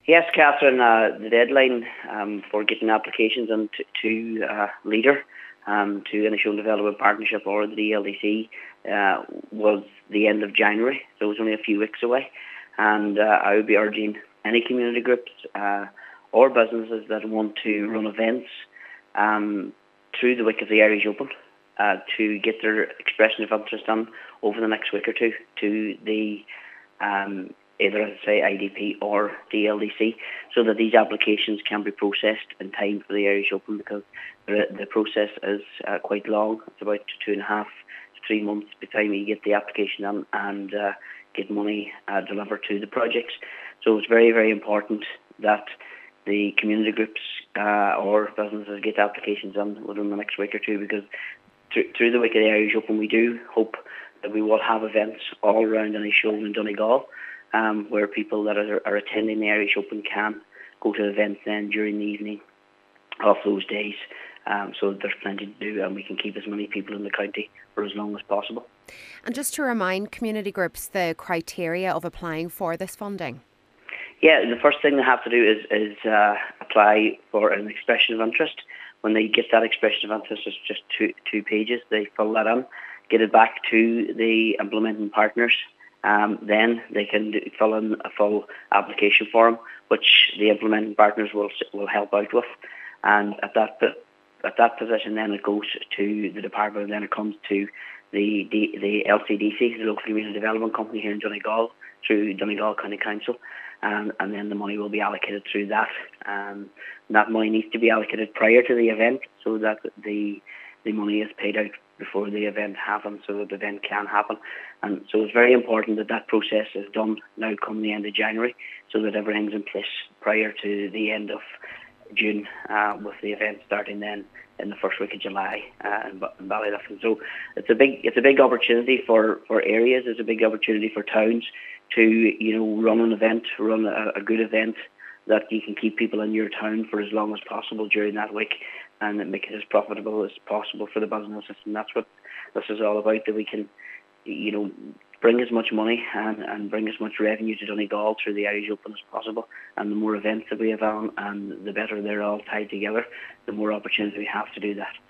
Yes, Catherine, the deadline for getting applications to LEADER, to Initial Development Partnership or the DLDC, was the end of January, so it was only a few weeks away. And I would be urging any community groups or businesses that want to run events through the week of the Irish Open to get their expression of interest done over the next week or two to the either, as I say, IDP or DLDC, so that these applications can be processed in time for the Irish Open, because the process is quite long. It's about 2.5 to 3 months by the time you get the application in and get money delivered to the projects. So it's very, very important that the community groups or businesses get applications in within the next week or two, because through the week of the Irish Open, we do hope that we will have events all around Inishowen and Donegal, where people that are attending the Irish Open can go to events then during the evening of those days. So there's plenty to do, and we can keep as many people in the county for as long as possible. And just to remind community groups the criteria of applying for this funding. Yeah, the first thing they have to do is apply for an expression of interest. When they get that expression of interest, it's just two pages. They fill that in, get it back to the implementing partners. Then they can fill in a full application form, which the implementing partners will help out with. And at that position, then it goes to the department, and then it comes to the LCDC, the Local Community Development Company here in Donegal, through Donegal County Council, and then the money will be allocated through that. That money needs to be allocated prior to the event, so that the money is paid out before the event happens, so that the event can happen. And so it's very important that that process is done now come the end of January, so that everything's in place prior to the end of June, with the event starting then in the first week of July in Ballyliffin. So it's a big opportunity for areas. It's a big opportunity for towns to run an event, run a good event that you can keep people in your town for as long as possible during that week, and make it as profitable as possible for the businesses. And that's what this is all about, that we can bring as much money and bring as much revenue to Donegal through the Irish Open as possible. And the more events that we have on, and the better they're all tied together, the more opportunity we have to do that.